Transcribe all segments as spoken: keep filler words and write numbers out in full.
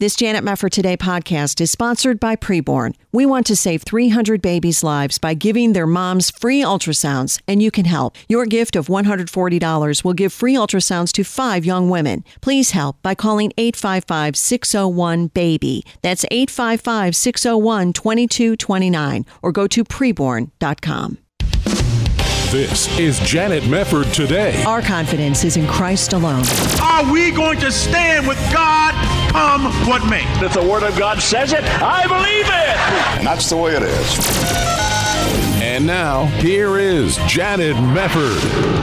This Janet Mefford Today podcast is sponsored by Preborn. We want to save three hundred babies' lives by giving their moms free ultrasounds, and you can help. Your gift of one hundred forty dollars will give free ultrasounds to five young women. Please help by calling eight five five, six oh one, BABY. That's eight five five, six oh one, two two two nine or go to preborn dot com. This is Janet Mefford Today. Our confidence is in Christ alone. Are we going to stand with God come what may? If the Word of God says it, I believe it. And that's the way it is. And now, here is Janet Mefford.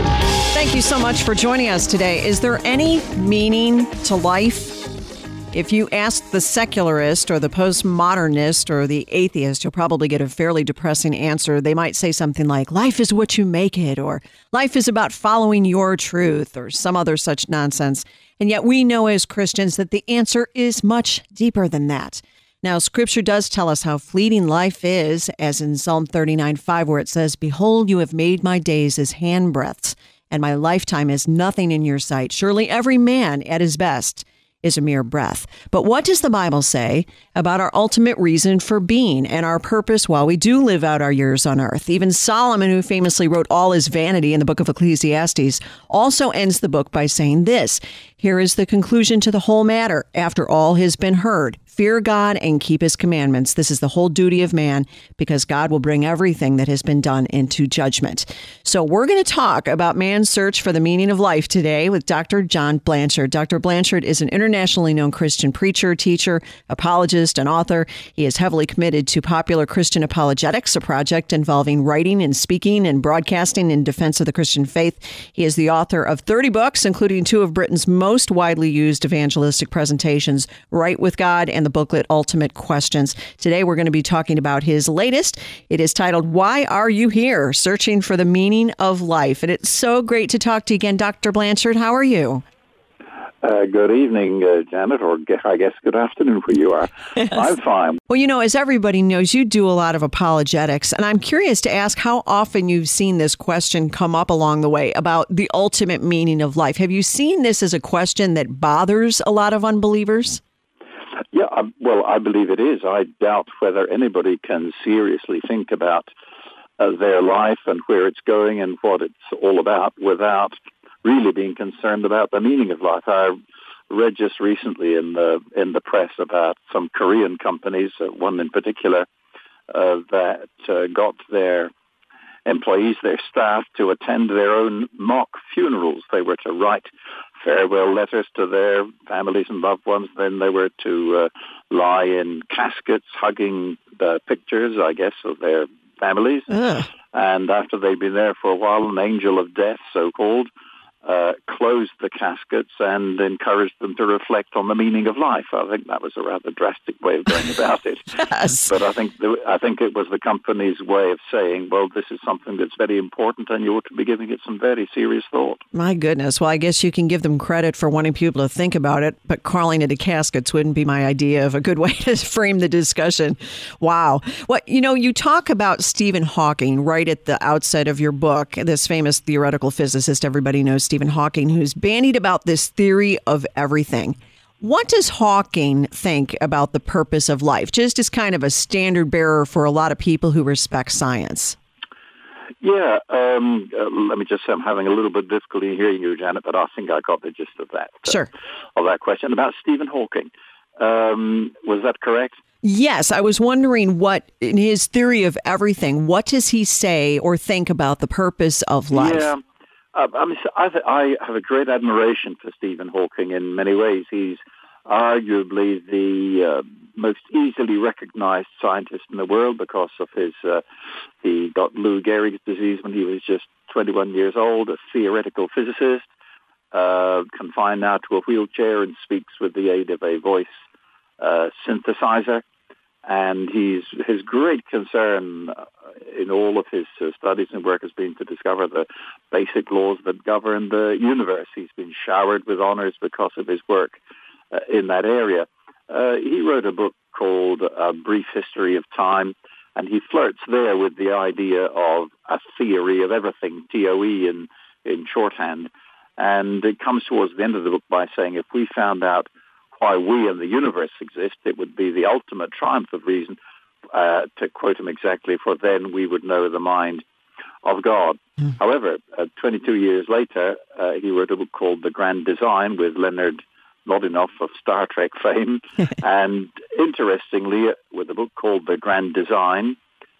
Thank you so much for joining us today. Is there any meaning to life? If you ask the secularist or the postmodernist or the atheist, you'll probably get a fairly depressing answer. They might say something like, life is what you make it, or life is about following your truth, or some other such nonsense. And yet we know as Christians that the answer is much deeper than that. Now, Scripture does tell us how fleeting life is, as in Psalm thirty-nine five, where it says, "Behold, you have made my days as handbreadths, and my lifetime is nothing in your sight. Surely every man at his best is a mere breath." But what does the Bible say about our ultimate reason for being and our purpose while we do live out our years on earth? Even Solomon, who famously wrote All is Vanity in the book of Ecclesiastes, also ends the book by saying this: "Here is the conclusion to the whole matter. After all has been heard, fear God and keep his commandments. This is the whole duty of man, because God will bring everything that has been done into judgment." So we're going to talk about man's search for the meaning of life today with Doctor John Blanchard. Doctor Blanchard is an internationally known Christian preacher, teacher, apologist, and author. He is heavily committed to popular Christian apologetics, a project involving writing and speaking and broadcasting in defense of the Christian faith. He is the author of thirty books, including two of Britain's most widely used evangelistic presentations, Right with God and the booklet Ultimate Questions. Today, we're going to be talking about his latest. It is titled, Why Are You Here? Searching for the Meaning of Life. And it's so great to talk to you again, Doctor Blanchard. How are you? Uh, good evening, uh, Janet, or I guess good afternoon where you are. Yes. I'm fine. Well, you know, as everybody knows, you do a lot of apologetics, and I'm curious to ask how often you've seen this question come up along the way about the ultimate meaning of life. Have you seen this as a question that bothers a lot of unbelievers? Yeah, I, well, I believe it is. I doubt whether anybody can seriously think about uh, their life and where it's going and what it's all about without really being concerned about the meaning of life. I read just recently in the in the press about some Korean companies, uh, one in particular, uh, that uh, got their employees, their staff, to attend their own mock funerals. They were to write farewell letters to their families and loved ones. Then they were to uh, lie in caskets, hugging the pictures, I guess, of their families. Ugh. And after they'd been there for a while, an angel of death, so-called, uh, closed the caskets and encouraged them to reflect on the meaning of life. I think that was a rather drastic way of going about it. Yes. But I think the, I think it was the company's way of saying, well, this is something that's very important and you ought to be giving it some very serious thought. My goodness. Well, I guess you can give them credit for wanting people to think about it, but crawling into caskets wouldn't be my idea of a good way to frame the discussion. Wow. Well, you know, you talk about Stephen Hawking right at the outset of your book, this famous theoretical physicist, everybody knows Stephen Hawking, who's bandied about this theory of everything. What does Hawking think about the purpose of life, just as kind of a standard bearer for a lot of people who respect science? Yeah, um, uh, let me just say I'm having a little bit of difficulty hearing you, Janet, but I think I got the gist of that. Uh, sure. Of that question about Stephen Hawking. Um, was that correct? Yes, I was wondering what, in his theory of everything, what does he say or think about the purpose of life? Yeah. Uh, I mean, I, I have a great admiration for Stephen Hawking in many ways. He's arguably the uh, most easily recognized scientist in the world because of his, uh, he got Lou Gehrig's disease when he was just twenty-one years old, a theoretical physicist, uh, confined now to a wheelchair and speaks with the aid of a voice uh, synthesizer. And he's, his great concern in all of his uh, studies and work has been to discover the basic laws that govern the universe. He's been showered with honors because of his work uh, in that area. Uh, he wrote a book called A Brief History of Time, and he flirts there with the idea of a theory of everything, T O E in, in shorthand. And it comes towards the end of the book by saying, if we found out why we and the universe exist, it would be the ultimate triumph of reason, uh, to quote him exactly, for then we would know the mind of God. Mm. However, uh, twenty-two years later, uh, he wrote a book called The Grand Design with Leonard Mlodinow of Star Trek fame. And interestingly, with a book called The Grand Design,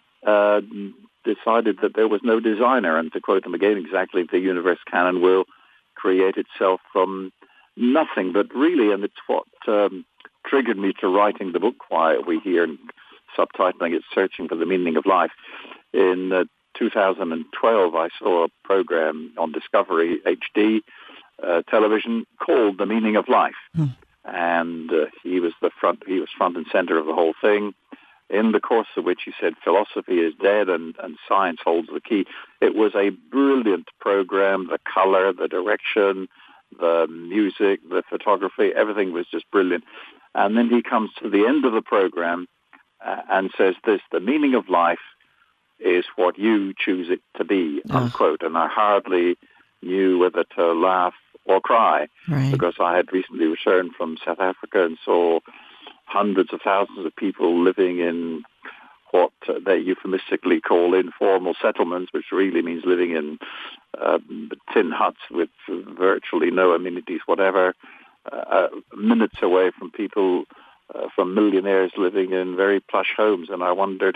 uh, decided that there was no designer. And to quote him again exactly, the universe can and will create itself from nothing. But really, and it's what um, triggered me to writing the book, why we hear and subtitling it, Searching for the Meaning of Life. In uh, two thousand twelve, I saw a program on Discovery H D uh, television called The Meaning of Life. Hmm. And uh, he was the front, he was front and center of the whole thing, in the course of which he said philosophy is dead and, and science holds the key. It was a brilliant program. The color, the direction, the music, the photography, everything was just brilliant. And then he comes to the end of the program uh, and says this: the meaning of life is what you choose it to be, oh. unquote. And I hardly knew whether to laugh or cry, right. because I had recently returned from South Africa and saw hundreds of thousands of people living in what they euphemistically call informal settlements, which really means living in um, tin huts with virtually no amenities whatever, uh, minutes away from people, uh, from millionaires living in very plush homes. And I wondered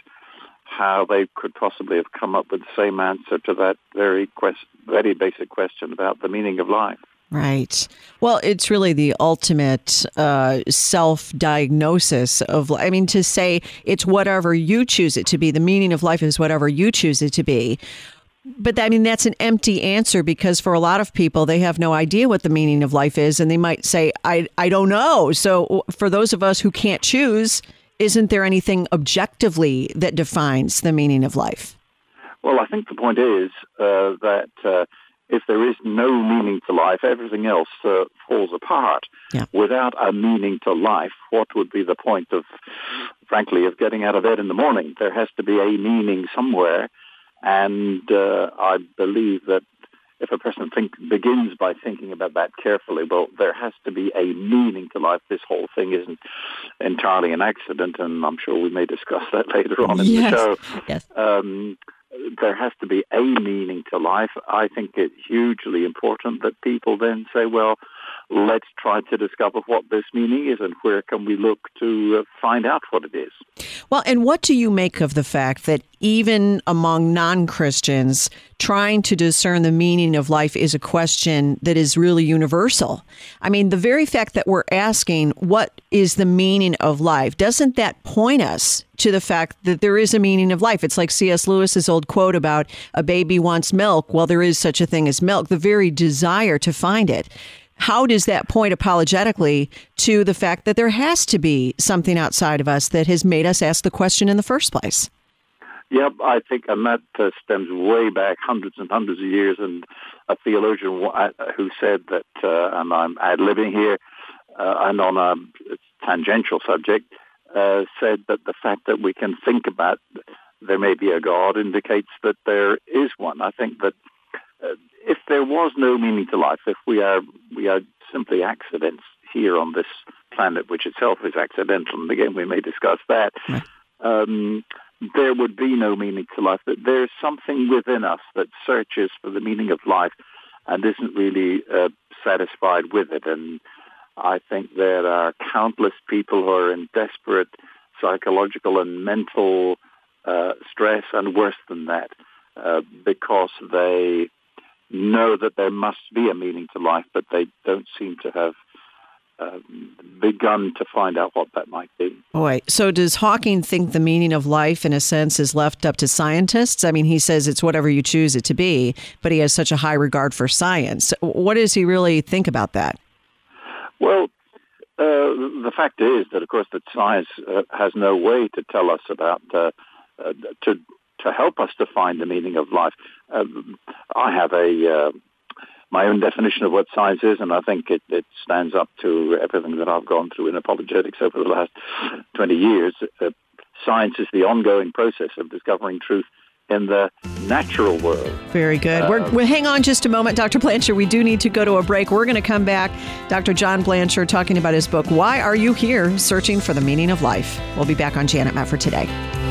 how they could possibly have come up with the same answer to that very quest- very basic question about the meaning of life. Right. Well, it's really the ultimate uh, self-diagnosis of, I mean, to say it's whatever you choose it to be. The meaning of life is whatever you choose it to be. But I mean, that's an empty answer, because for a lot of people, they have no idea what the meaning of life is. And they might say, I, I don't know. So for those of us who can't choose, isn't there anything objectively that defines the meaning of life? Well, I think the point is uh, that uh, if there is no meaning to life, everything else uh, falls apart. Yeah. Without a meaning to life, what would be the point of, frankly, of getting out of bed in the morning? There has to be a meaning somewhere. And uh, I believe that if a person think, begins by thinking about that carefully, well, there has to be a meaning to life. This whole thing isn't entirely an accident, and I'm sure we may discuss that later on in yes. the show. Yes. Um, there has to be a meaning to life. I think it's hugely important that people then say, well, let's try to discover what this meaning is and where can we look to uh, find out what it is. Well, and what do you make of the fact that even among non-Christians, trying to discern the meaning of life is a question that is really universal? I mean, the very fact that we're asking what is the meaning of life, doesn't that point us to the fact that there is a meaning of life? It's like C S Lewis's old quote about a baby wants milk. Well, there is such a thing as milk, the very desire to find it. How does that point apologetically to the fact that there has to be something outside of us that has made us ask the question in the first place? Yep, I think, and that uh, stems way back hundreds and hundreds of years. And a theologian who said that, uh, and I'm ad-libbing here, uh, and on a tangential subject, uh, said that the fact that we can think about there may be a God indicates that there is one. I think that uh, if there was no meaning to life, if we are we are simply accidents here on this planet, which itself is accidental, and again we may discuss that, right. um, there would be no meaning to life. That there's something within us that searches for the meaning of life and isn't really uh, satisfied with it. And I think there are countless people who are in desperate psychological and mental uh, stress, and worse than that, uh, because they know that there must be a meaning to life, but they don't seem to have uh, begun to find out what that might be. Boy, so does Hawking think the meaning of life, in a sense, is left up to scientists? I mean, he says it's whatever you choose it to be, but he has such a high regard for science. What does he really think about that? Well, uh, the fact is that, of course, that science uh, has no way to tell us about, uh, uh, to to help us to find the meaning of life. Um, I have a uh, my own definition of what science is, and I think it, it stands up to everything that I've gone through in apologetics over the last twenty years. Uh, science is the ongoing process of discovering truth in the natural world. Very good. Uh, We're, we'll hang on just a moment, Doctor Blanchard. We do need to go to a break. We're going to come back. Doctor John Blanchard talking about his book, Why Are You Here? Searching for the Meaning of Life. We'll be back on Janet Mefford Today.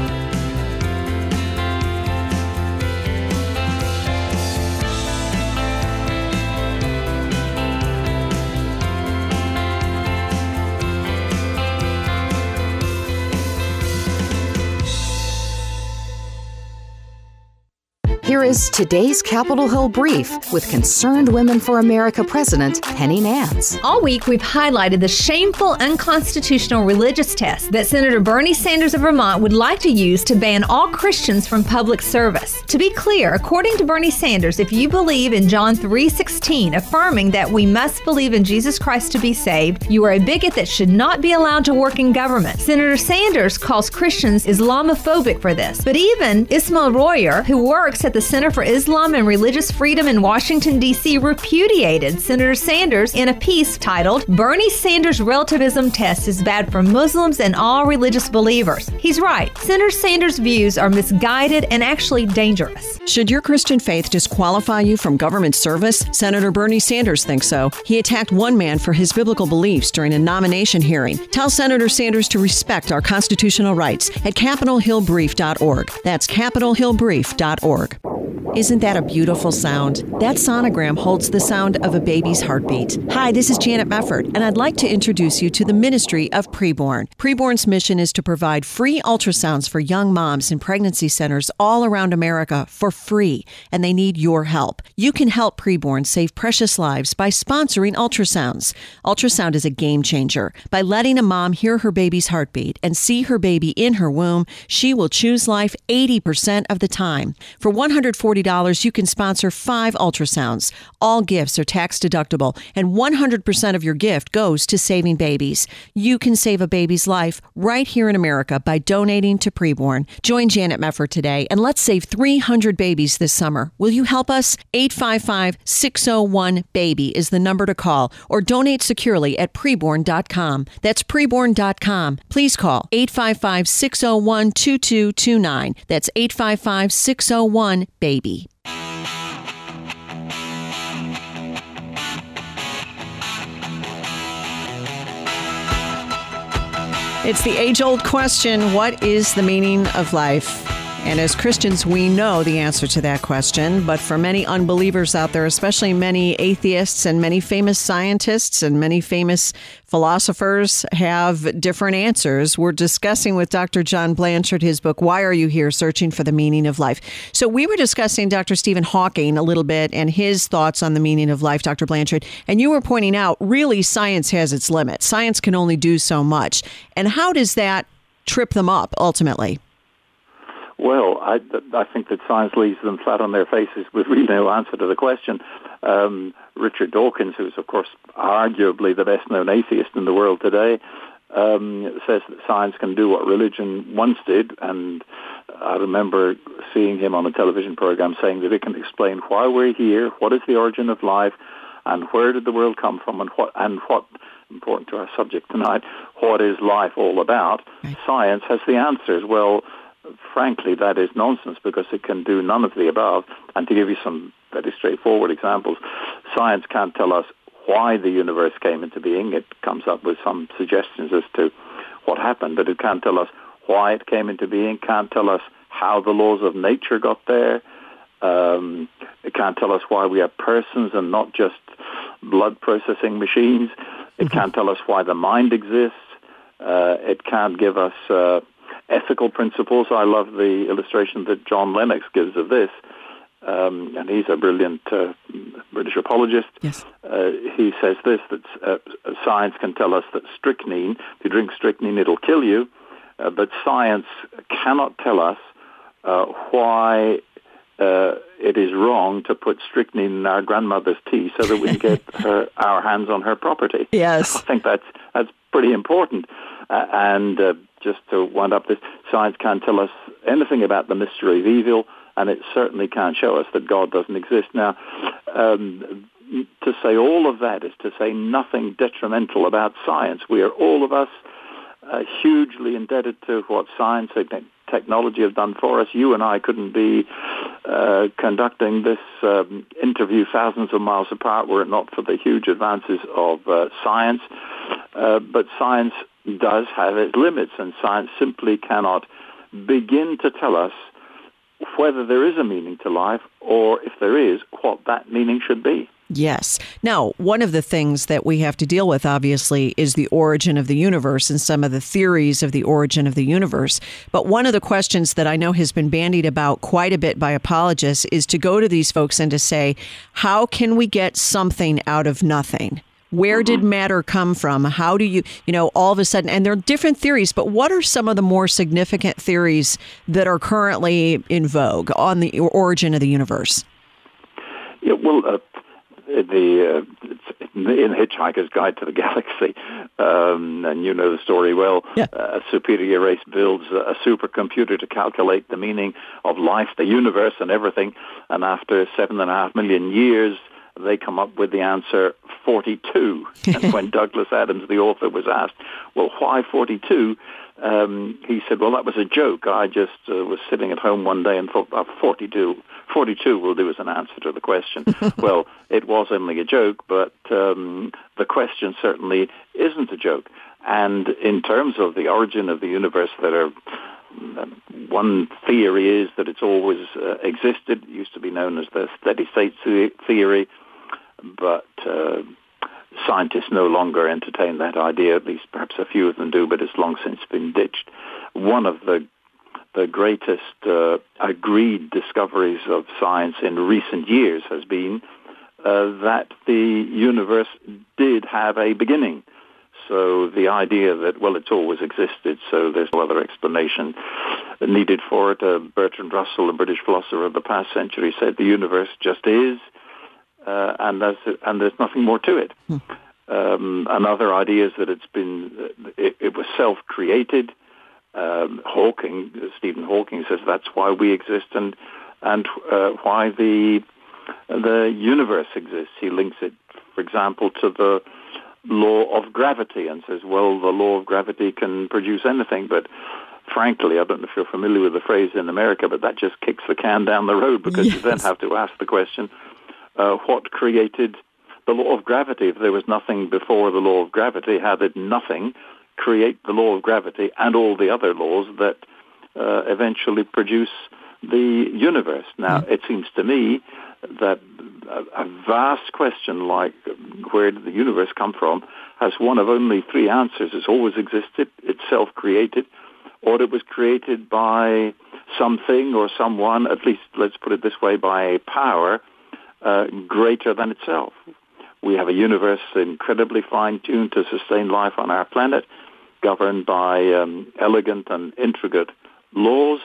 Here is today's Capitol Hill Brief with Concerned Women for America President Penny Nance. All week, we've highlighted the shameful, unconstitutional religious test that Senator Bernie Sanders of Vermont would like to use to ban all Christians from public service. To be clear, according to Bernie Sanders, if you believe in John three sixteen, affirming that we must believe in Jesus Christ to be saved, you are a bigot that should not be allowed to work in government. Senator Sanders calls Christians Islamophobic for this. But even Ismail Royer, who works at the Center for Islam and Religious Freedom in Washington, D C, repudiated Senator Sanders in a piece titled, Bernie Sanders' Relativism Test is Bad for Muslims and All Religious Believers. He's right. Senator Sanders' views are misguided and actually dangerous. Should your Christian faith disqualify you from government service? Senator Bernie Sanders thinks so. He attacked one man for his biblical beliefs during a nomination hearing. Tell Senator Sanders to respect our constitutional rights at capitol hill brief dot org. That's capitol hill brief dot org. Isn't that a beautiful sound? That sonogram holds the sound of a baby's heartbeat. Hi, this is Janet Mefford, and I'd like to introduce you to the ministry of Preborn. Preborn's mission is to provide free ultrasounds for young moms in pregnancy centers all around America for free, and they need your help. You can help Preborn save precious lives by sponsoring ultrasounds. Ultrasound is a game changer. By letting a mom hear her baby's heartbeat and see her baby in her womb, she will choose life eighty percent of the time. For one hundred forty dollars, you can sponsor five ultrasounds. All gifts are tax deductible, and one hundred percent of your gift goes to saving babies. You can save a baby's life right here in America by donating to Preborn. Join Janet Mefford today, and let's save three hundred babies this summer. Will you help us? eight five five, six oh one, BABY is the number to call, or donate securely at preborn dot com. That's preborn dot com. Please call eight five five, six oh one, two two two nine. That's eight five five, six oh one, BABY. It's the age-old question, what is the meaning of life? And as Christians, we know the answer to that question. But for many unbelievers out there, especially many atheists and many famous scientists and many famous philosophers have different answers. We're discussing with Doctor John Blanchard his book, Why Are You Here? Searching for the Meaning of Life. So we were discussing Doctor Stephen Hawking a little bit and his thoughts on the meaning of life, Doctor Blanchard. And you were pointing out, really, science has its limits. Science can only do so much. And how does that trip them up ultimately? Well, I, I think that science leaves them flat on their faces with really no answer to the question. Um, Richard Dawkins, who's, of course, arguably the best-known atheist in the world today, um, says that science can do what religion once did, and I remember seeing him on a television program saying that it can explain why we're here, what is the origin of life, and where did the world come from, and what, and what important to our subject tonight, what is life all about? Right. Science has the answers. Well, frankly, that is nonsense because it can do none of the above. And to give you some very straightforward examples, science can't tell us why the universe came into being. It comes up with some suggestions as to what happened, but it can't tell us why it came into being, can't tell us how the laws of nature got there. Um, it can't tell us why we are persons and not just blood processing machines. It mm-hmm. can't tell us why the mind exists. Uh, it can't give us uh, ethical principles. I love the illustration that John Lennox gives of this, um, and he's a brilliant uh, British apologist. Yes. Uh, he says this, that uh, science can tell us that strychnine, if you drink strychnine, it'll kill you, uh, but science cannot tell us uh, why uh, it is wrong to put strychnine in our grandmother's tea so that we can get her, our hands on her property. Yes. I think that's, that's pretty important. Uh, and uh, just to wind up this, science can't tell us anything about the mystery of evil, and it certainly can't show us that God doesn't exist. Now, um, to say all of that is to say nothing detrimental about science. We are all of us uh, hugely indebted to what science technology have done for us. You and I couldn't be uh, conducting this um, interview thousands of miles apart were it not for the huge advances of uh, science. Uh, but science does have its limits, and science simply cannot begin to tell us whether there is a meaning to life, or if there is, what that meaning should be. Yes. Now, one of the things that we have to deal with, obviously, is the origin of the universe and some of the theories of the origin of the universe. But one of the questions that I know has been bandied about quite a bit by apologists is to go to these folks and to say, how can we get something out of nothing? Where did matter come from? How do you, you know, all of a sudden, and there are different theories, but what are some of the more significant theories that are currently in vogue on the origin of the universe? Yeah, well, uh, the uh, in Hitchhiker's Guide to the Galaxy, um, and you know the story well, yeah. uh, a superior race builds a supercomputer to calculate the meaning of life, the universe, and everything, and after seven and a half million years, they come up with the answer forty-two. And when Douglas Adams, the author, was asked, well, why forty-two? Um, he said, well, that was a joke. I just uh, was sitting at home one day and thought, oh, forty-two, forty-two will do as an answer to the question. Well, it was only a joke, but um, the question certainly isn't a joke. And in terms of the origin of the universe, there are one theory is that it's always uh, existed. It used to be known as the steady state theory, but uh, scientists no longer entertain that idea. At least perhaps a few of them do, but it's long since been ditched. One of the the greatest uh, agreed discoveries of science in recent years has been uh, that the universe did have a beginning. So the idea that, well, it's always existed, so there's no other explanation needed for it. Uh, Bertrand Russell, a British philosopher of the past century, said the universe just is, uh, and, there's, and there's nothing more to it. Hmm. Um, another idea is that it's been, it, it was self-created. Um, Hawking, Stephen Hawking says that's why we exist and and uh, why the the universe exists. He links it, for example, to the law of gravity and says, well, the law of gravity can produce anything, but frankly, I don't know if you're familiar with the phrase in America, but that just kicks the can down the road because yes. you then have to ask the question, uh, what created the law of gravity? If there was nothing before the law of gravity, how did nothing create the law of gravity and all the other laws that uh, eventually produce the universe? Now, mm. it seems to me that a vast question like where did the universe come from has one of only three answers. It's always existed, it's self-created, or it was created by something or someone, at least let's put it this way, by a power uh, greater than itself. We have a universe incredibly fine-tuned to sustain life on our planet, governed by um, elegant and intricate laws,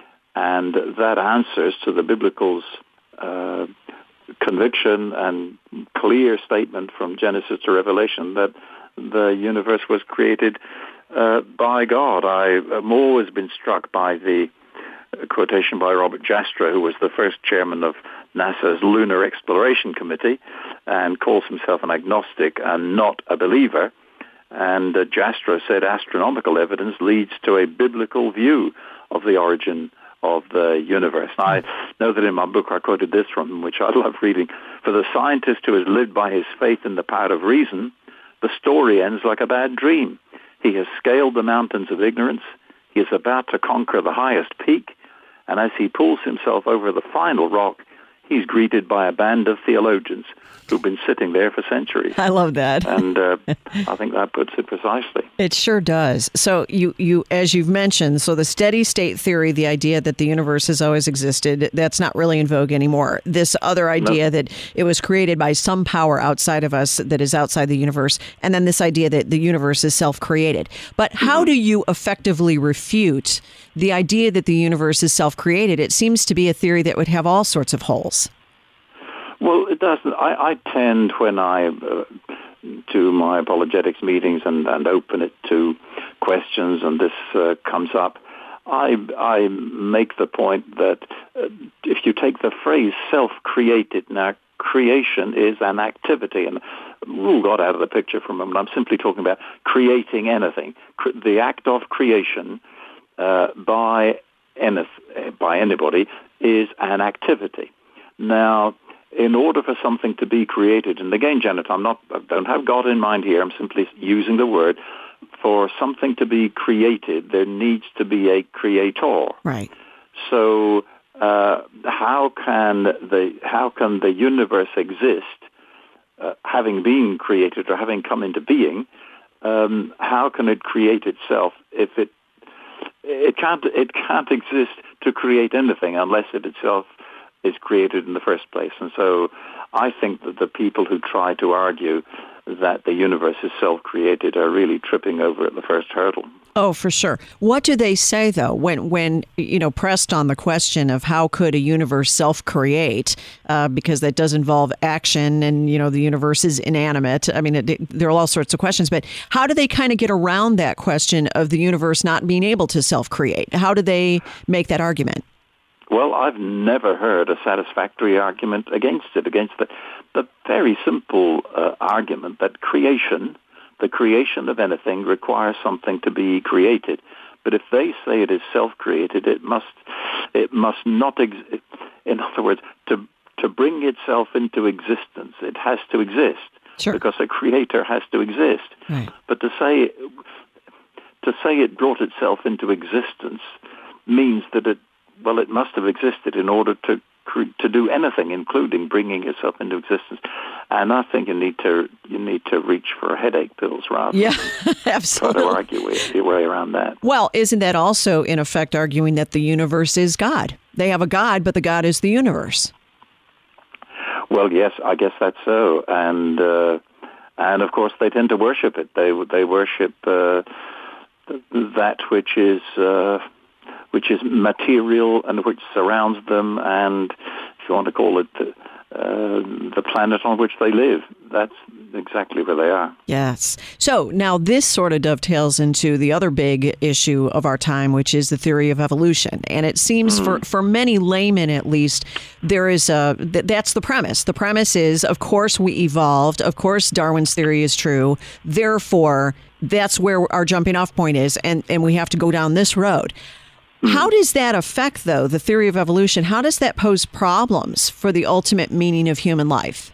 and that answers to the biblical's uh, conviction and clear statement from Genesis to Revelation that the universe was created uh, by God. I have always been struck by the quotation by Robert Jastrow, who was the first chairman of NASA's Lunar Exploration Committee and calls himself an agnostic and not a believer. And uh, Jastrow said astronomical evidence leads to a biblical view of the origin of the universe. And I know that in my book I quoted this from him, which I love reading. For the scientist who has lived by his faith in the power of reason, the story ends like a bad dream. He has scaled the mountains of ignorance. He is about to conquer the highest peak. And as he pulls himself over the final rock, he's greeted by a band of theologians who've been sitting there for centuries. I love that. And uh, I think that puts it precisely. It sure does. So you, you, as you've mentioned, so the steady state theory, the idea that the universe has always existed, that's not really in vogue anymore. This other idea no. that it was created by some power outside of us that is outside the universe, and then this idea that the universe is self-created. But how mm-hmm. do you effectively refute the idea that the universe is self-created? It seems to be a theory that would have all sorts of holes. Well, it doesn't. I, I tend, when I uh, do my apologetics meetings and, and open it to questions, and this uh, comes up, I, I make the point that uh, if you take the phrase self-created, now creation is an activity, and rule God out of the picture for a moment. I'm simply talking about creating anything. The act of creation uh, by any, by anybody is an activity. Now, in order for something to be created, and again, Janet, I'm not, I don't have God in mind here. I'm simply using the word. For something to be created, there needs to be a creator. Right. So, uh, how can the how can the universe exist, uh, having been created or having come into being? Um, how can it create itself if it it can't it can't exist to create anything unless it itself is created in the first place? And so, I think that the people who try to argue that the universe is self-created are really tripping over at the first hurdle. Oh, for sure. What do they say, though, when, when you know, pressed on the question of how could a universe self-create, uh, because that does involve action and, you know, the universe is inanimate. I mean, it, it, there are all sorts of questions, but how do they kind of get around that question of the universe not being able to self-create? How do they make that argument? Well, I've never heard a satisfactory argument against it, against the, the very simple uh, argument that creation, the creation of anything, requires something to be created. But if they say it is self-created, it must, it must not, ex- in other words, to to bring itself into existence, it has to exist. Sure. Because a creator has to exist. Right. But to say to say it brought itself into existence means that it Well, it must have existed in order to to do anything, including bringing itself into existence. And I think you need to you need to reach for headache pills rather yeah, than absolutely. try to argue your way around that. Well, isn't that also, in effect, arguing that the universe is God? They have a God, but the God is the universe. Well, yes, I guess that's so. And, uh, and of course, they tend to worship it. They, they worship uh, that which is... Uh, which is material and which surrounds them, and if you want to call it the, uh, the planet on which they live. That's exactly where they are. Yes. So now this sort of dovetails into the other big issue of our time, which is the theory of evolution. And it seems mm. for, for many laymen, at least, there is a, th- that's the premise. The premise is, of course, we evolved. Of course, Darwin's theory is true. Therefore, that's where our jumping off point is. And, and we have to go down this road. How does that affect, though, the theory of evolution? How does that pose problems for the ultimate meaning of human life?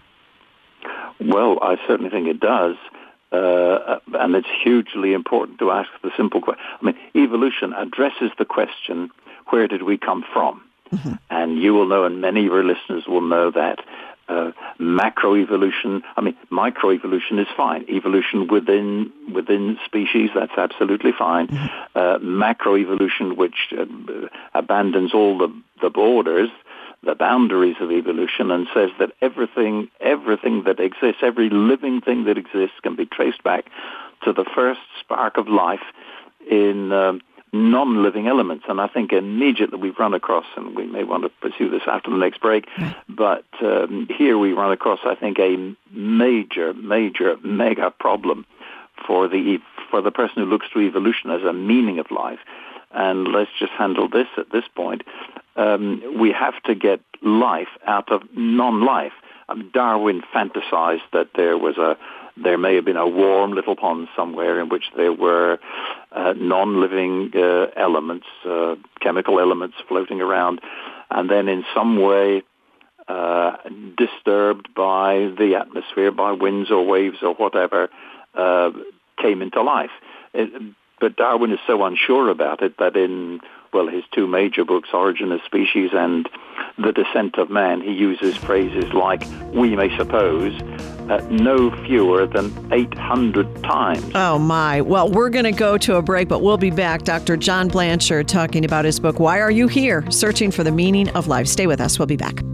Well, I certainly think it does. Uh, and it's hugely important to ask the simple question. I mean, evolution addresses the question, where did we come from? Mm-hmm. And you will know, and many of your listeners will know that Uh, macroevolution, I mean, microevolution is fine. Evolution within within species, that's absolutely fine. Mm-hmm. Uh, macroevolution, which uh, abandons all the, the borders, the boundaries of evolution, and says that everything, everything that exists, every living thing that exists can be traced back to the first spark of life in uh, non-living elements. And I think immediately we've run across, and we may want to pursue this after the next break, but um, here we run across, I think, a major, major, mega problem for the for the person who looks to evolution as a meaning of life. And let's just handle this at this point. Um, we have to get life out of non-life. Um, Darwin fantasized that there was a There may have been a warm little pond somewhere in which there were uh, non-living uh, elements, uh, chemical elements floating around, and then in some way uh, disturbed by the atmosphere, by winds or waves or whatever, uh, came into life. It, but Darwin is so unsure about it that in, well, his two major books, Origin of Species and The Descent of Man, he uses phrases like, we may suppose, Uh, no fewer than eight hundred times. Oh, my. Well, we're going to go to a break, but we'll be back. Doctor John Blanchard talking about his book, Why Are You Here? Searching for the Meaning of Life. Stay with us. We'll be back.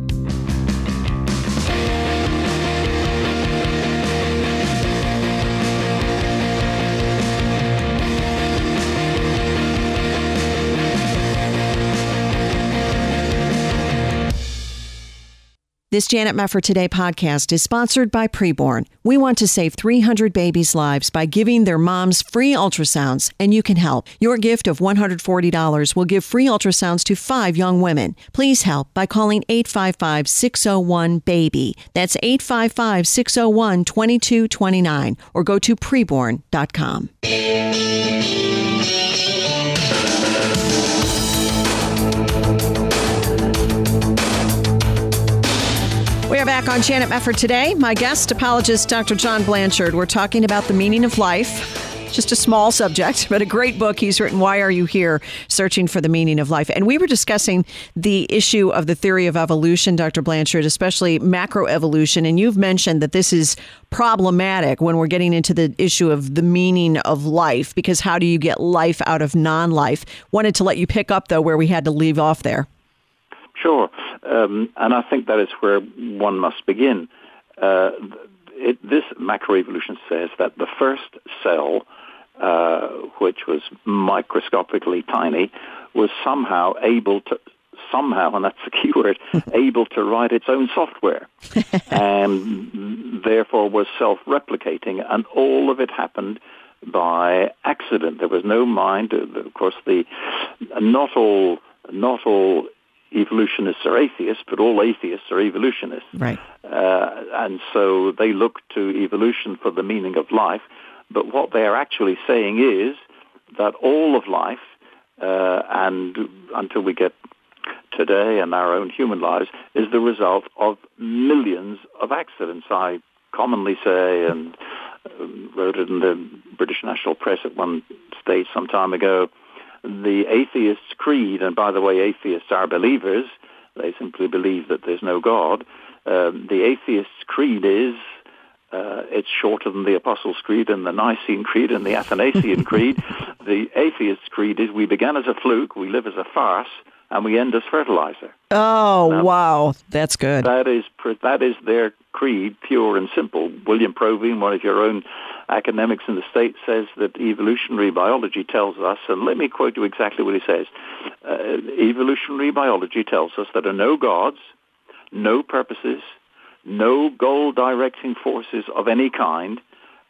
This Janet Mefford Today podcast is sponsored by Preborn. We want to save three hundred babies' lives by giving their moms free ultrasounds, and you can help. Your gift of one hundred forty dollars will give free ultrasounds to five young women. Please help by calling eight five five, six oh one, BABY. That's eight five five, six oh one, two two two nine, or go to preborn dot com. back on Janet Mefford today. My guest, apologist Doctor John Blanchard. We're talking about the meaning of life. Just a small subject, but a great book he's written, Why Are You Here? Searching for the Meaning of Life. And we were discussing the issue of the theory of evolution, Doctor Blanchard, especially macroevolution. And you've mentioned that this is problematic when we're getting into the issue of the meaning of life, because how do you get life out of non-life? Wanted to let you pick up, though, where we had to leave off there. Sure. Um, and I think that is where one must begin. Uh, it, this macroevolution says that the first cell, uh, which was microscopically tiny, was somehow able to, somehow, and that's the key word, able to write its own software, and therefore was self-replicating, and all of it happened by accident. There was no mind. Of course, the not all not all evolutionists are atheists, but all atheists are evolutionists. Right. Uh, and so they look to evolution for the meaning of life. But what they're actually saying is that all of life, uh, and until we get today and our own human lives, is the result of millions of accidents. I commonly say, and wrote it in the British National Press at one stage some time ago, the atheist's creed, and by the way, atheists are believers, they simply believe that there's no God. Um, the atheist's creed is, uh, it's shorter than the Apostles' Creed and the Nicene Creed and the Athanasian Creed. The atheist's creed is, we began as a fluke, we live as a farce, and we end as fertilizer. Oh, now, wow. That's good. That is that is their creed, pure and simple. William Provine, one of your own academics in the States, says that evolutionary biology tells us, and let me quote you exactly what he says, uh, evolutionary biology tells us that there are no gods, no purposes, no goal-directing forces of any kind,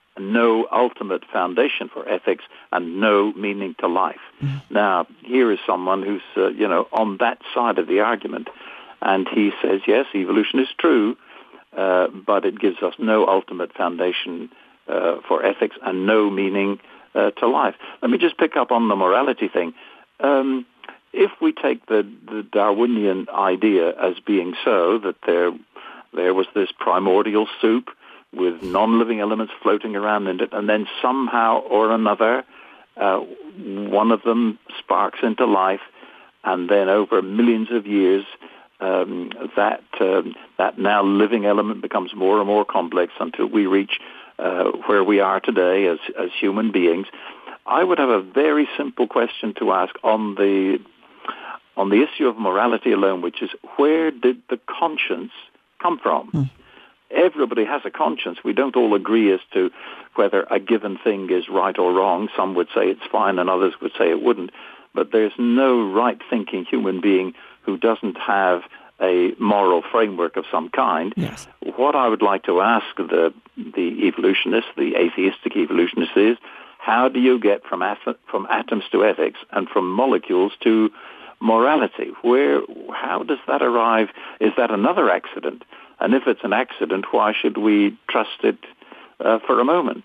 no ultimate foundation for ethics, and no meaning to life. Mm-hmm. Now, here is someone who's, uh, you know, on that side of the argument, and he says, yes, evolution is true, uh, but it gives us no ultimate foundation uh, for ethics and no meaning uh, to life. Let me just pick up on the morality thing. Um, if we take the, the Darwinian idea as being so, that there, there was this primordial soup with non-living elements floating around in it, and then somehow or another, uh, one of them sparks into life, and then over millions of years, um, that um, that now living element becomes more and more complex until we reach uh, where we are today as as human beings. I would have a very simple question to ask on the on the issue of morality alone, which is, where did the conscience come from? Mm. Everybody has a conscience. We don't all agree as to whether a given thing is right or wrong. Some would say it's fine and others would say it wouldn't. But there's no right-thinking human being who doesn't have a moral framework of some kind. Yes. What I would like to ask the the evolutionists, the atheistic evolutionists, is, how do you get from at- from atoms to ethics and from molecules to morality? Where, how does that arrive? Is that another accident? And if it's an accident, why should we trust it uh, for a moment?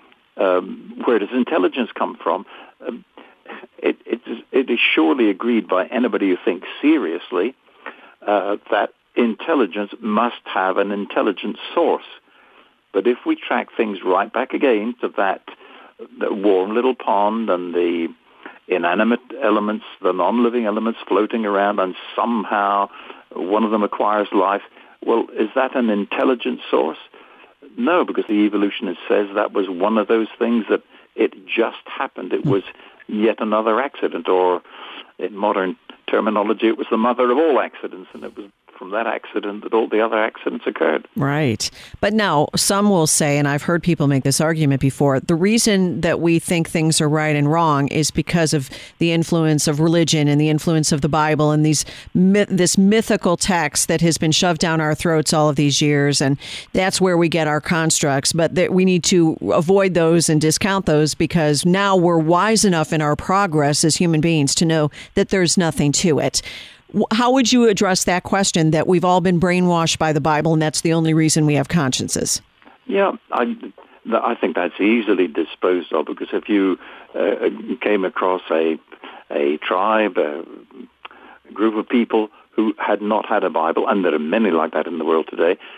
Um, where does intelligence come from? Um, it, it, is, it is surely agreed by anybody who thinks seriously uh, that intelligence must have an intelligent source. But if we track things right back again to that, that warm little pond and the inanimate elements, the non-living elements floating around, and somehow one of them acquires life, well, is that an intelligent source? No, because the evolutionist says that was one of those things that it just happened. It was yet another accident, or in modern terminology, it was the mother of all accidents, and it was from that accident that all the other accidents occurred. Right. But now some will say, and I've heard people make this argument before, the reason that we think things are right and wrong is because of the influence of religion and the influence of the Bible and these this mythical text that has been shoved down our throats all of these years. And that's where we get our constructs. But that we need to avoid those and discount those, because now we're wise enough in our progress as human beings to know that there's nothing to it. How would you address that question, that we've all been brainwashed by the Bible and that's the only reason we have consciences? Yeah, I, I think that's easily disposed of, because if you uh, came across a a tribe, a group of people who had not had a Bible, and there are many like that in the world today,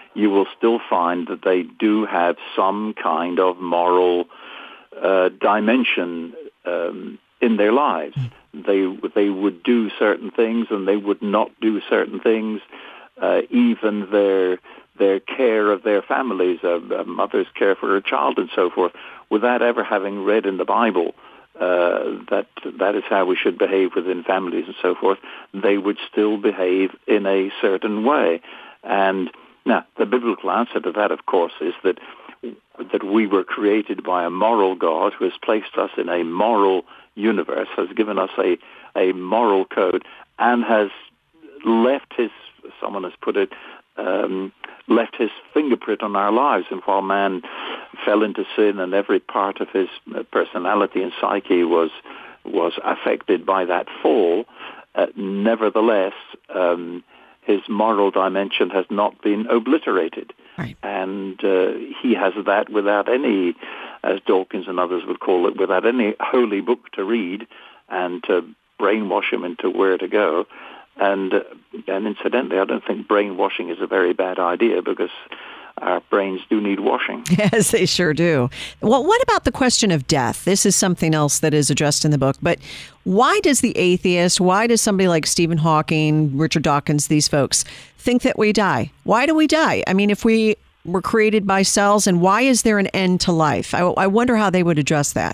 you will still find that they do have some kind of moral uh, dimension um, in their lives. They they would do certain things and they would not do certain things. Uh, even their their care of their families, uh, uh, mothers care for her child and so forth, without ever having read in the Bible uh, that that is how we should behave within families and so forth, they would still behave in a certain way. And now, the biblical answer to that, of course, is that that we were created by a moral God who has placed us in a moral universe, has given us a, a moral code, and has left his, someone has put it, um, left his fingerprint on our lives. And while man fell into sin and every part of his personality and psyche was was affected by that fall, uh, nevertheless, um, his moral dimension has not been obliterated. Right. And uh, he has that without any, as Dawkins and others would call it, without any holy book to read and to brainwash him into where to go. And, uh, and incidentally, I don't think brainwashing is a very bad idea, because our brains do need washing. Yes, they sure do. Well, what about the question of death? This is something else that is addressed in the book. But why does the atheist, why does somebody like Stephen Hawking, Richard Dawkins, these folks, think that we die? Why do we die? I mean, if we were created by cells, and why is there an end to life? I, I wonder how they would address that.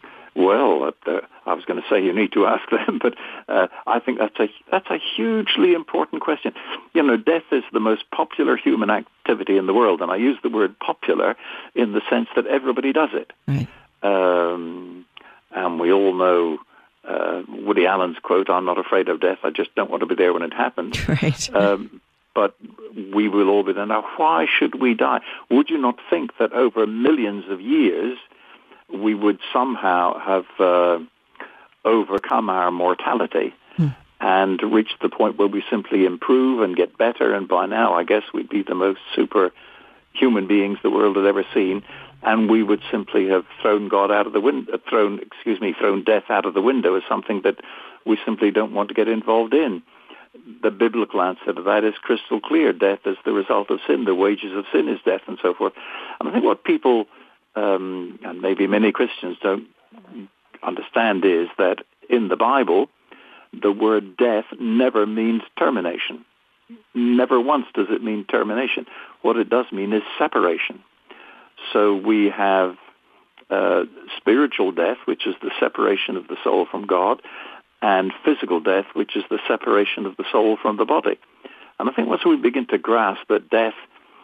Well, uh, I was going to say you need to ask them, but uh, I think that's a that's a hugely important question. You know, death is the most popular human activity in the world, and I use the word popular in the sense that everybody does it. Right. Um, and we all know uh, Woody Allen's quote, "I'm not afraid of death, I just don't want to be there when it happens." Right. Um, but we will all be there. Now, why should we die? Would you not think that over millions of years we would somehow have uh, overcome our mortality hmm. and reached the point where we simply improve and get better, and by now I guess we'd be the most super human beings the world had ever seen, and we would simply have thrown God out of the window, thrown, excuse me, thrown death out of the window as something that we simply don't want to get involved in. The biblical answer to that is crystal clear. Death is the result of sin. The wages of sin is death, and so forth. And I think what people Um, and maybe many Christians don't understand is that in the Bible, the word death never means termination. Never once does it mean termination. What it does mean is separation. So we have uh, spiritual death, which is the separation of the soul from God, and physical death, which is the separation of the soul from the body. And I think once we begin to grasp that death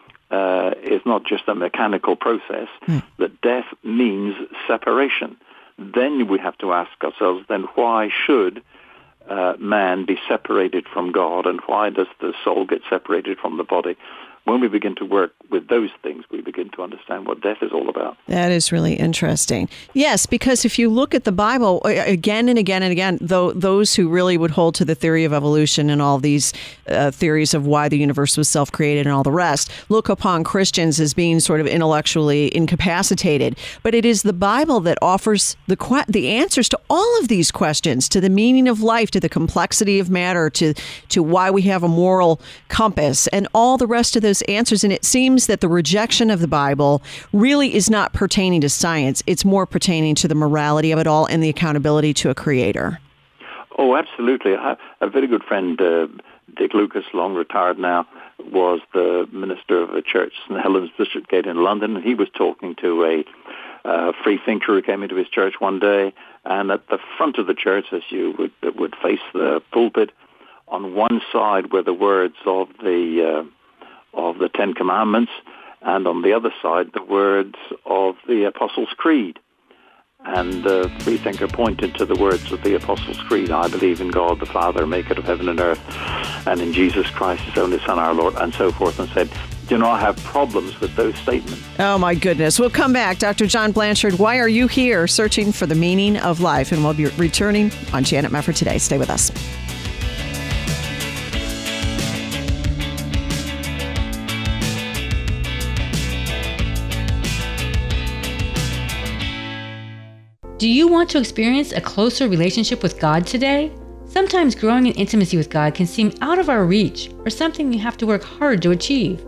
Uh, is not just a mechanical process, mm. that death means separation, then we have to ask ourselves, then why should uh, man be separated from God, and why does the soul get separated from the body? When we begin to work with those things, we begin to understand what death is all about. That is really interesting. Yes, because if you look at the Bible again and again and again, though, those who really would hold to the theory of evolution and all these uh, theories of why the universe was self-created and all the rest, look upon Christians as being sort of intellectually incapacitated. But it is the Bible that offers the que- the answers to all of these questions, to the meaning of life, to the complexity of matter, to, to why we have a moral compass, and all the rest of those answers. And it seems that the rejection of the Bible really is not pertaining to science. It's more pertaining to the morality of it all and the accountability to a creator. Oh, absolutely. I have a very good friend, uh, Dick Lucas, long retired now, was the minister of a church, Saint Helens Bishopsgate in London, and he was talking to a uh, free thinker who came into his church one day, and at the front of the church, as you would, would face the pulpit, on one side were the words of the uh, of the Ten Commandments, and on the other side, the words of the Apostles' Creed. And the freethinker pointed to the words of the Apostles' Creed, I believe in God, the Father, maker of heaven and earth, and in Jesus Christ, his only Son, our Lord, and so forth, and said, do not have problems with those statements. Oh, my goodness. We'll come back. Doctor John Blanchard, why are you here searching for the meaning of life? And we'll be returning on Janet Mefford today. Stay with us. Do you want to experience a closer relationship with God today? Sometimes growing in intimacy with God can seem out of our reach or something you have to work hard to achieve.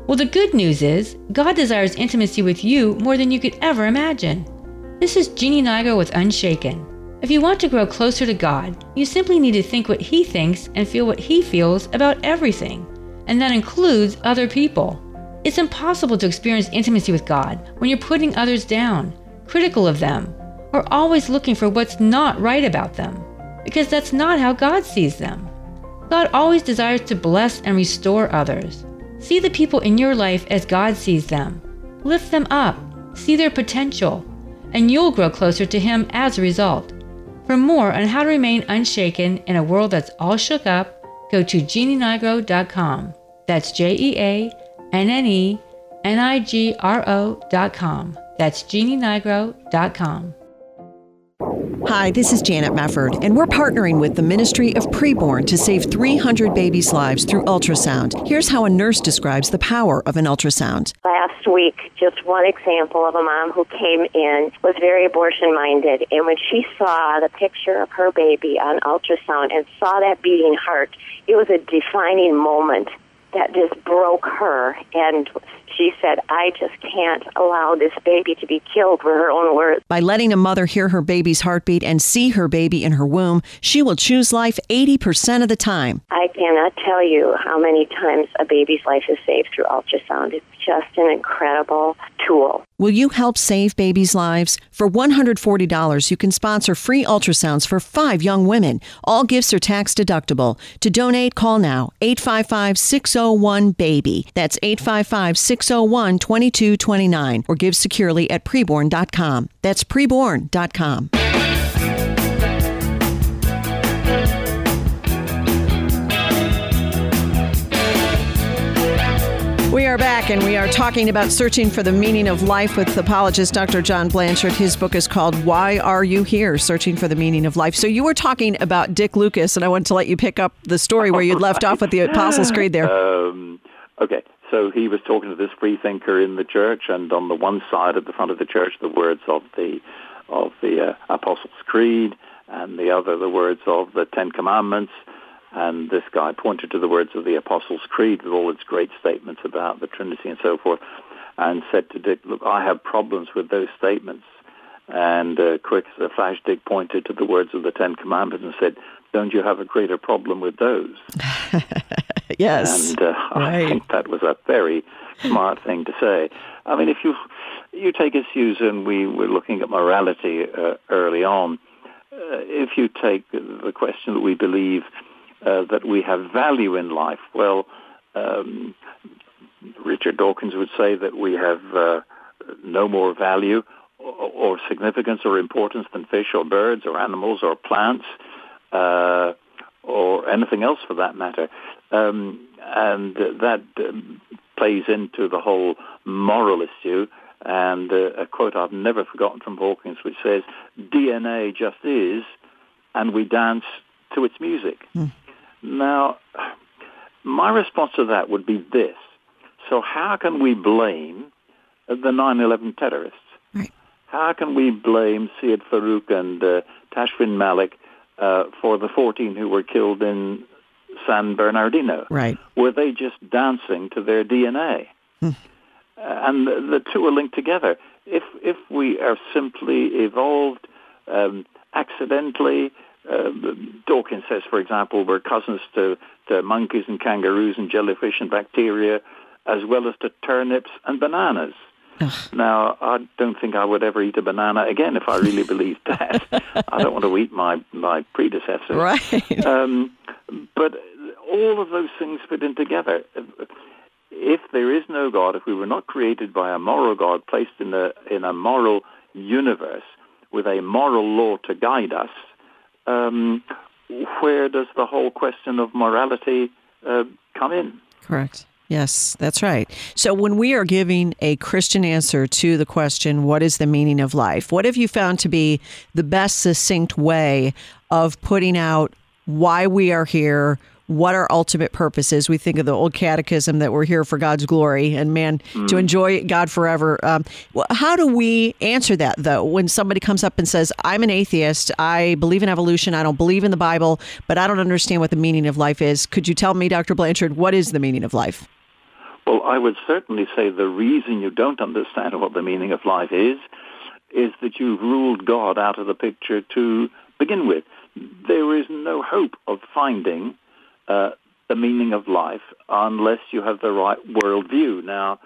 Well, the good news is God desires intimacy with you more than you could ever imagine. This is Jeannie Nigro with Unshaken. If you want to grow closer to God, you simply need to think what He thinks and feel what He feels about everything. And that includes other people. It's impossible to experience intimacy with God when you're putting others down, critical of them, or always looking for what's not right about them, because that's not how God sees them. God always desires to bless and restore others. See the people in your life as God sees them. Lift them up, see their potential, and you'll grow closer to Him as a result. For more on how to remain unshaken in a world that's all shook up, go to jeannie nigro dot com. That's J E A N N E N I G R O dot com. That's jeannie nigro dot com. Hi, this is Janet Mefford, and we're partnering with the Ministry of Preborn to save three hundred babies' lives through ultrasound. Here's how a nurse describes the power of an ultrasound. Last week, just one example of a mom who came in, was very abortion-minded, and when she saw the picture of her baby on ultrasound and saw that beating heart, it was a defining moment that just broke her, and she said, I just can't allow this baby to be killed, were her own words. By letting a mother hear her baby's heartbeat and see her baby in her womb, she will choose life eighty percent of the time. I cannot tell you how many times a baby's life is saved through ultrasound. It's just an incredible tool. Will you help save babies' lives? For one hundred forty dollars, you can sponsor free ultrasounds for five young women. All gifts are tax deductible. To donate, call now, eight five five, six oh one, BABY. That's eight five five, six oh one, two two two nine. Or give securely at preborn dot com. That's preborn dot com. We are back, and we are talking about searching for the meaning of life with apologist Doctor John Blanchard. His book is called Why Are You Here? Searching for the Meaning of Life. So you were talking about Dick Lucas, and I wanted to let you pick up the story where you'd left off with the Apostles' Creed there. Um, okay, so he was talking to this free thinker in the church, and on the one side at the front of the church, the words of the of the uh, Apostles' Creed, and the other, the words of the Ten Commandments. And this guy pointed to the words of the Apostles' Creed with all its great statements about the Trinity and so forth, and said to Dick, look, I have problems with those statements. And uh, quick as a flash, Dick pointed to the words of the Ten Commandments and said, don't you have a greater problem with those? Yes. And uh, right. I think that was a very smart thing to say. I mean, if you you take it, Susan, we were looking at morality uh, early on. Uh, if you take the question that we believe Uh, that we have value in life. Well, um, Richard Dawkins would say that we have uh, no more value or, or significance or importance than fish or birds or animals or plants uh, or anything else for that matter. Um, and uh, that um, plays into the whole moral issue. And uh, a quote I've never forgotten from Dawkins, which says, D N A just is, and we dance to its music. Mm. Now, my response to that would be this. So how can we blame the nine eleven terrorists? Right. How can we blame Syed Farouk and uh, Tashfin Malik uh, for the fourteen who were killed in San Bernardino? Right. Were they just dancing to their D N A? Hmm. Uh, and the, the two are linked together. If, if we are simply evolved um, accidentally, Uh, Dawkins says, for example, we're cousins to, to monkeys and kangaroos and jellyfish and bacteria, as well as to turnips and bananas. Ugh. Now, I don't think I would ever eat a banana again if I really believed that. I don't want to eat my, my predecessors. Right. Um, but all of those things fit in together. If there is no God, if we were not created by a moral God, placed in a, in a moral universe with a moral law to guide us, Um, where does the whole question of morality uh, come in? Correct. Yes, that's right. So when we are giving a Christian answer to the question, what is the meaning of life? What have you found to be the best succinct way of putting out why we are here, what our ultimate purpose is? We think of the old catechism that we're here for God's glory and, man, mm. to enjoy God forever. Um, how do we answer that, though, when somebody comes up and says, I'm an atheist, I believe in evolution, I don't believe in the Bible, but I don't understand what the meaning of life is? Could you tell me, Doctor Blanchard, what is the meaning of life? Well, I would certainly say the reason you don't understand what the meaning of life is, is that you've ruled God out of the picture to begin with. There is no hope of finding uh, the meaning of life unless you have the right worldview. Now,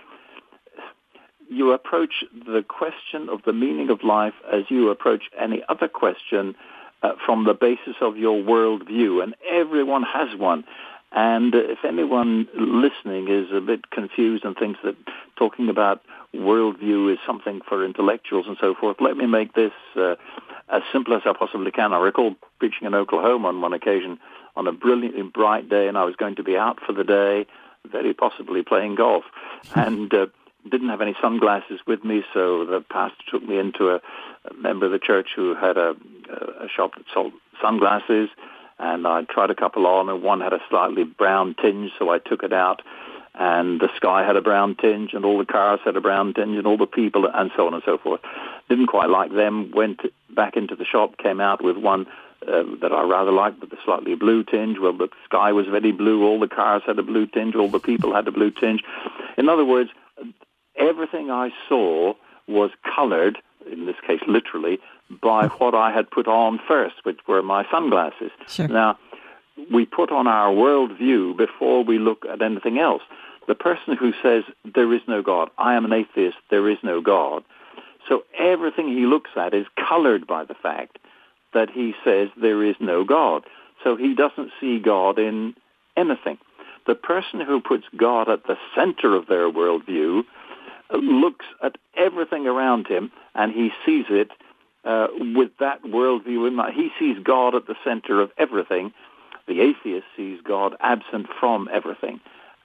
you approach the question of the meaning of life as you approach any other question uh, from the basis of your worldview, and everyone has one. And if anyone listening is a bit confused and thinks that talking about worldview is something for intellectuals and so forth, let me make this uh, as simple as I possibly can. I recall preaching in Oklahoma on one occasion on a brilliantly bright day, and I was going to be out for the day, very possibly playing golf, and uh, didn't have any sunglasses with me, so the pastor took me into a, a member of the church who had a, a shop that sold sunglasses, and I tried a couple on, and one had a slightly brown tinge, so I took it out, and the sky had a brown tinge, and all the cars had a brown tinge, and all the people, and so on and so forth. Didn't quite like them, went back into the shop, came out with one uh, that I rather liked, with a slightly blue tinge. Well, the sky was very blue, all the cars had a blue tinge, all the people had a blue tinge. In other words, everything I saw was colored, in this case literally, by what I had put on first, which were my sunglasses. Sure. Now, we put on our worldview before we look at anything else. The person who says, there is no God, I am an atheist, there is no God, so everything he looks at is colored by the fact that he says there is no God. So he doesn't see God in anything. The person who puts God at the center of their worldview looks at everything around him, and he sees it uh, with that worldview in mind. He sees God at the center of everything. The atheist sees God absent from everything,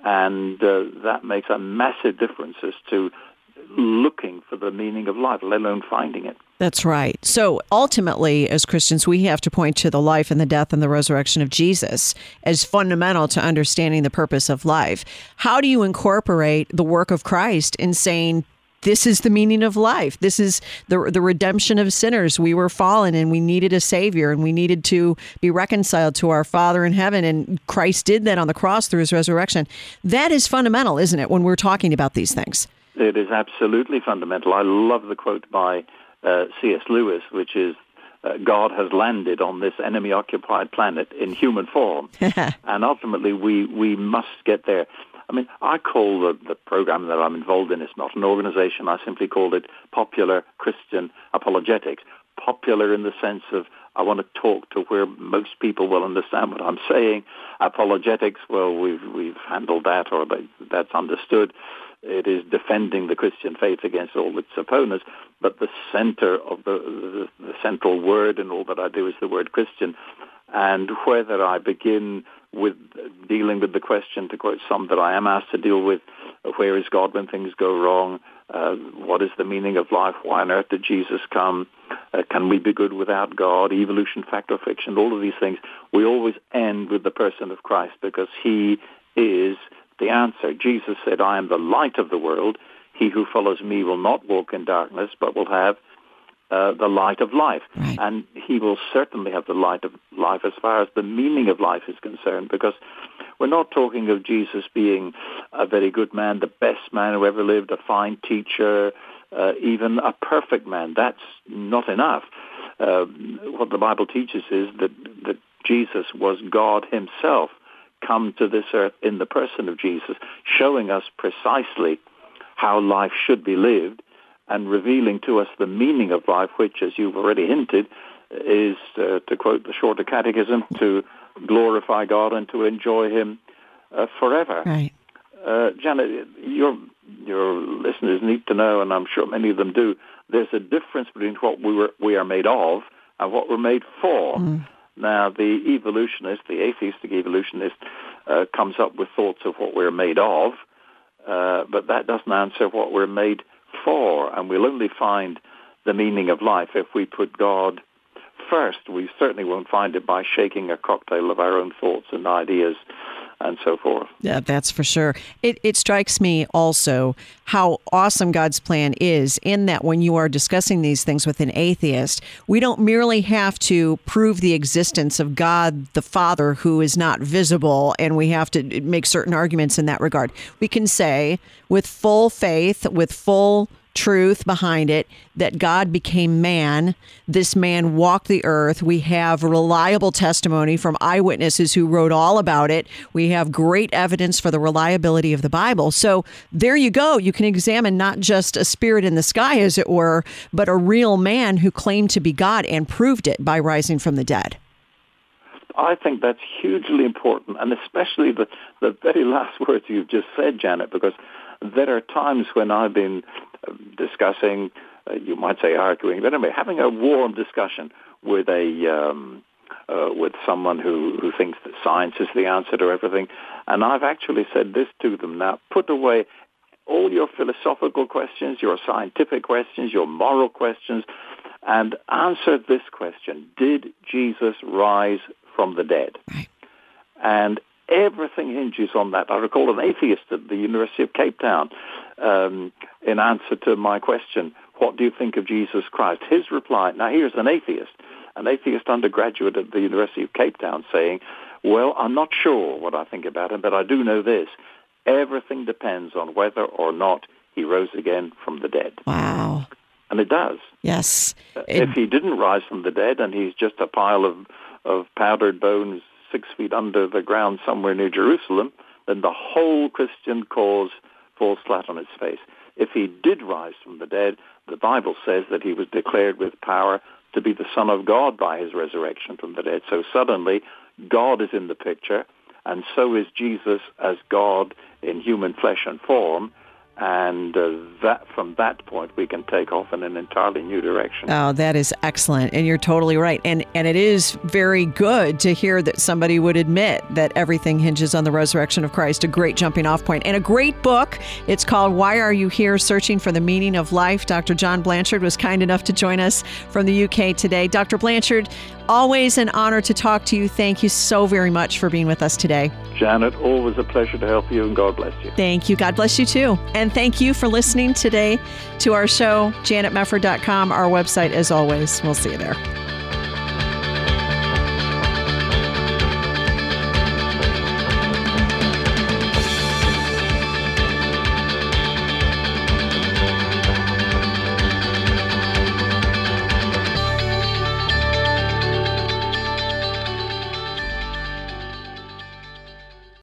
and uh, that makes a massive difference as to looking for the meaning of life, let alone finding it. That's right. So ultimately, as Christians, we have to point to the life and the death and the resurrection of Jesus as fundamental to understanding the purpose of life. How do you incorporate the work of Christ in saying, this is the meaning of life? This is the the redemption of sinners. We were fallen and we needed a Savior, and we needed to be reconciled to our Father in heaven. And Christ did that on the cross through his resurrection. That is fundamental, isn't it, when we're talking about these things? It is absolutely fundamental. I love the quote by uh, C S Lewis, which is, uh, God has landed on this enemy-occupied planet in human form. And ultimately, we, we must get there. I mean, I call the, the program that I'm involved in, it's not an organization, I simply called it Popular Christian Apologetics. Popular in the sense of I want to talk to where most people will understand what I'm saying. Apologetics, well, we've we've handled that, or that's understood. It is defending the Christian faith against all its opponents. But the center of the, the, the central word in all that I do is the word Christian. And whether I begin with dealing with the question, to quote some that I am asked to deal with, where is God when things go wrong? Uh, what is the meaning of life? Why on earth did Jesus come? Uh, can we be good without God? Evolution, fact or fiction, all of these things. We always end with the person of Christ because he is the answer. Jesus said, I am the light of the world. He who follows me will not walk in darkness, but will have uh, the light of life. Right. And he will certainly have the light of life as far as the meaning of life is concerned, because we're not talking of Jesus being a very good man, the best man who ever lived, a fine teacher, uh, even a perfect man. That's not enough. Uh, what the Bible teaches is that, that Jesus was God himself come to this earth in the person of Jesus, showing us precisely how life should be lived and revealing to us the meaning of life, which, as you've already hinted, is, uh, to quote the Shorter Catechism, to glorify God and to enjoy him uh, forever. Right. Uh, Janet, your, your listeners need to know, and I'm sure many of them do, there's a difference between what we, were, we are made of and what we're made for. Mm. Now, the evolutionist, the atheistic evolutionist, uh, comes up with thoughts of what we're made of, uh, but that doesn't answer what we're made for. And we'll only find the meaning of life if we put God first. We certainly won't find it by shaking a cocktail of our own thoughts and ideas and so forth. Yeah, that's for sure. It, it strikes me also how awesome God's plan is in that when you are discussing these things with an atheist, we don't merely have to prove the existence of God the Father who is not visible, and we have to make certain arguments in that regard. We can say with full faith, with full truth behind it, that God became man. This man walked the earth. We have reliable testimony from eyewitnesses who wrote all about it. We have great evidence for the reliability of the Bible. So there you go. You can examine not just a spirit in the sky, as it were, but a real man who claimed to be God and proved it by rising from the dead. I think that's hugely important, and especially the, the very last words you've just said, Janet, because there are times when I've been discussing, uh, you might say arguing, but anyway, having a warm discussion with a um, uh, with someone who, who thinks that science is the answer to everything. And I've actually said this to them now: put away all your philosophical questions, your scientific questions, your moral questions, and answer this question: did Jesus rise from the dead? Right. And everything hinges on that. I recall an atheist at the University of Cape Town, um, in answer to my question, what do you think of Jesus Christ? His reply, now here's an atheist, an atheist undergraduate at the University of Cape Town saying, well, I'm not sure what I think about him, but I do know this. Everything depends on whether or not he rose again from the dead. Wow. And it does. Yes. If he didn't rise from the dead and he's just a pile of, of powdered bones six feet under the ground somewhere near Jerusalem, then the whole Christian cause falls flat on its face. If he did rise from the dead, the Bible says that he was declared with power to be the Son of God by his resurrection from the dead. So suddenly, God is in the picture, and so is Jesus as God in human flesh and form. And uh, that from that point, we can take off in an entirely new direction. Oh, that is excellent. And you're totally right. And and it is very good to hear that somebody would admit that everything hinges on the resurrection of Christ. A great jumping off point. And a great book. It's called Why Are You Here? Searching for the Meaning of Life. Doctor John Blanchard was kind enough to join us from the U K today. Doctor Blanchard, always an honor to talk to you. Thank you so very much for being with us today. Janet, always a pleasure to help you, and God bless you. Thank you. God bless you too. And thank you for listening today to our show, janet mefford dot com, our website as always. We'll see you there.